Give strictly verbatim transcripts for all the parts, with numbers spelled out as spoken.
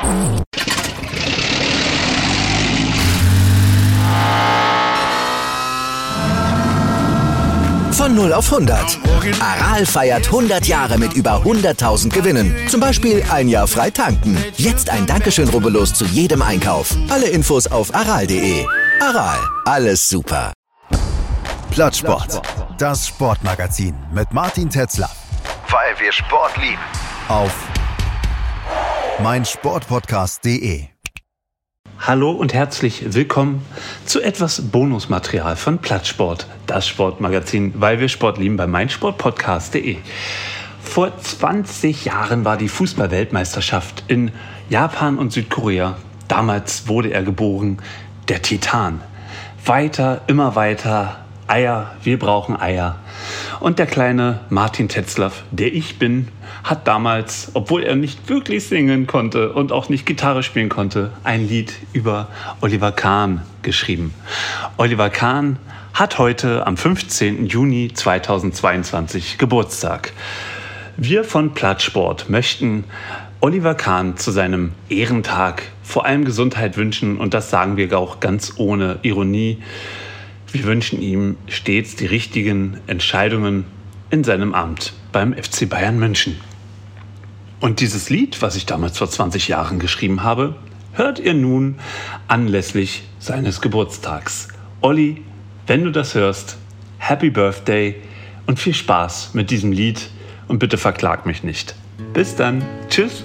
Von null auf hundert. Aral feiert hundert Jahre mit über hunderttausend Gewinnen. Zum Beispiel ein Jahr frei tanken. Jetzt ein Dankeschön, rubbellos zu jedem Einkauf. Alle Infos auf aral punkt de. Aral, alles super. Plattsport, das Sportmagazin mit Martin Tetzler. Weil wir Sport lieben. Auf meinsportpodcast punkt de. Hallo und herzlich willkommen zu etwas Bonusmaterial von Plattsport, das Sportmagazin, weil wir Sport lieben, bei meinsportpodcast punkt de. Vor zwanzig Jahren war die Fußball-Weltmeisterschaft in Japan und Südkorea. Damals wurde er geboren, der Titan. Weiter, immer weiter, Eier, wir brauchen Eier. Und der kleine Martin Tetzlaff, der ich bin, hat damals, obwohl er nicht wirklich singen konnte und auch nicht Gitarre spielen konnte, ein Lied über Oliver Kahn geschrieben. Oliver Kahn hat heute am fünfzehnten Juni zweitausendzweiundzwanzig Geburtstag. Wir von Plattsport möchten Oliver Kahn zu seinem Ehrentag vor allem Gesundheit wünschen, und das sagen wir auch ganz ohne Ironie. Wir wünschen ihm stets die richtigen Entscheidungen in seinem Amt beim F C Bayern München. Und dieses Lied, was ich damals vor zwanzig Jahren geschrieben habe, hört ihr nun anlässlich seines Geburtstags. Olli, wenn du das hörst, Happy Birthday und viel Spaß mit diesem Lied und bitte verklag mich nicht. Bis dann. Tschüss.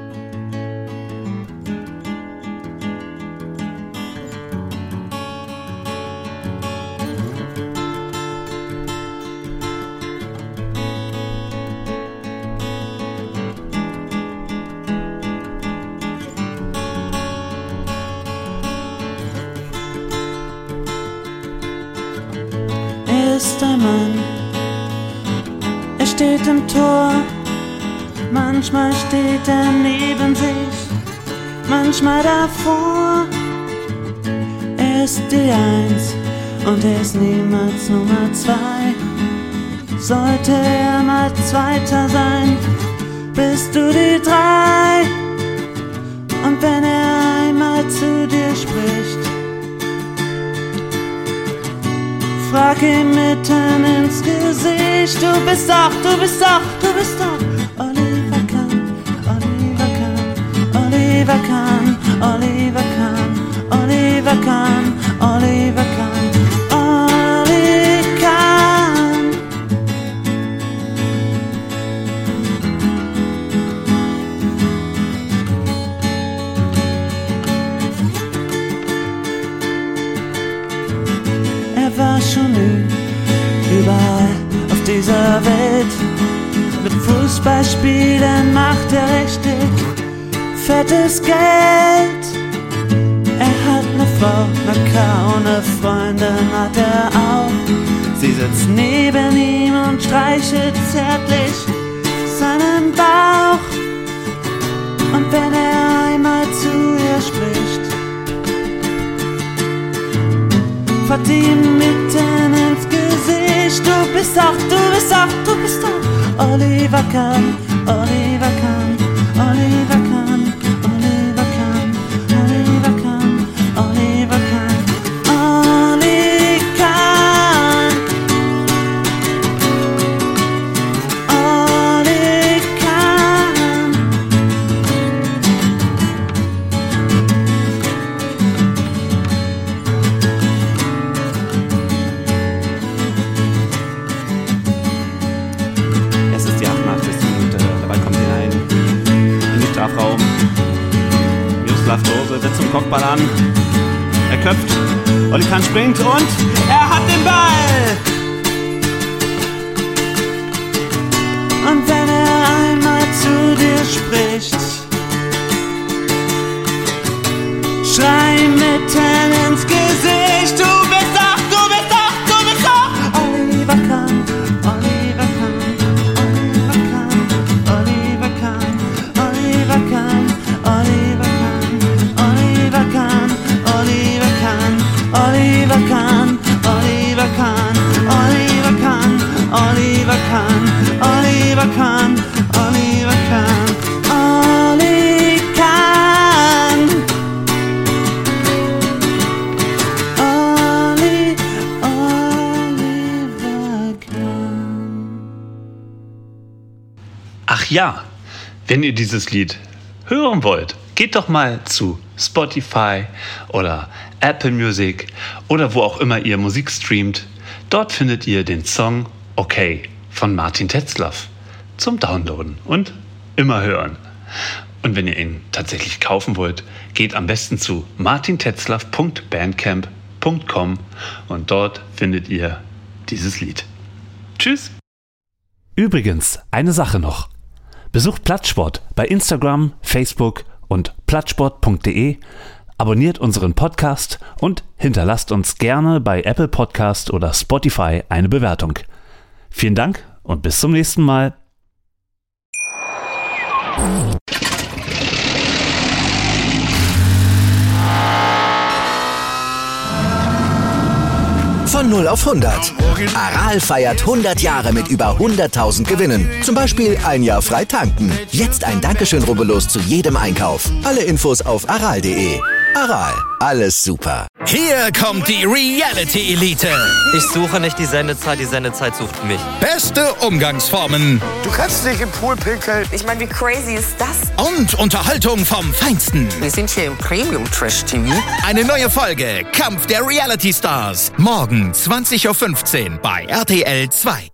Ist ein Mann, er steht im Tor, manchmal steht er neben sich, manchmal davor. Er ist die Eins und er ist niemals Nummer zwei. Sollte er mal Zweiter sein, bist du die Drei. Und wenn er einmal zu dir spricht, frag ihn mitten ins Gesicht. Du bist doch, du bist doch, du bist doch Oliver Kahn, Oliver Kahn, Oliver Kahn, Oliver Kahn, Oliver Kahn, Oliver Kahn, Oli Kahn. Er war schon überall auf dieser Welt. Mit Fußballspielen macht er richtig fettes Geld. Er hat eine Frau, na klar, eine Freundin hat er auch. Sie sitzt neben ihm und streichelt zärtlich seinen Bauch. Und wenn er einmal zu ihr spricht, fragt ihm mitten ins Gesicht. Du bist doch, du bist doch, du bist doch Oliver Kahn, Oliver Kahn, Oliver Kahn, Oliver Kahn, Oliver Kahn, Oliver Kahn, Oli Kahn, Oli Kahn. Es ist die achtundachtzigste Minute, der Ball kommt hinein in den Strafraum. Miroslav Klose setzt zum Kopfball an. Er köpft, Oli Kahn springt und er hat den Ball! Und wenn er einmal zu dir spricht, schrei mitten ins Gesicht. Du bist doch, du bist doch, du bist doch Oliver Kahn, Oliver Kahn, Oliver Kahn, Oliver Kahn, Oliver Kahn, Oliver Kahn, Oliver Kahn, Oliver Kahn, Oliver Kahn, Oliver Kahn, Oliver Kahn, Oliver Kahn, Oliver Kahn, Oliver Kahn, Oli Kahn. Ja, wenn ihr dieses Lied hören wollt, geht doch mal zu Spotify oder Apple Music oder wo auch immer ihr Musik streamt. Dort findet ihr den Song Okay von Martin Tetzlaff zum Downloaden und immer hören. Und wenn ihr ihn tatsächlich kaufen wollt, geht am besten zu martin tetzlaff punkt bandcamp punkt com und dort findet ihr dieses Lied. Tschüss! Übrigens, eine Sache noch. Besucht Plattsport bei Instagram, Facebook und plattsport punkt de, abonniert unseren Podcast und hinterlasst uns gerne bei Apple Podcast oder Spotify eine Bewertung. Vielen Dank und bis zum nächsten Mal. Von null auf hundert. Aral feiert hundert Jahre mit über hunderttausend Gewinnen. Zum Beispiel ein Jahr frei tanken. Jetzt ein Dankeschön, rubbellos zu jedem Einkauf. Alle Infos auf aral punkt de. Aral, alles super. Hier kommt die Reality Elite. Ich suche nicht die Sendezeit, die Sendezeit sucht mich. Beste Umgangsformen. Du kannst nicht im Pool pinkeln. Ich meine, wie crazy ist das? Und Unterhaltung vom Feinsten. Wir sind hier im Premium-Trash-T V. Eine neue Folge Kampf der Reality Stars. Morgen zwanzig Uhr fünfzehn bei R T L zwei.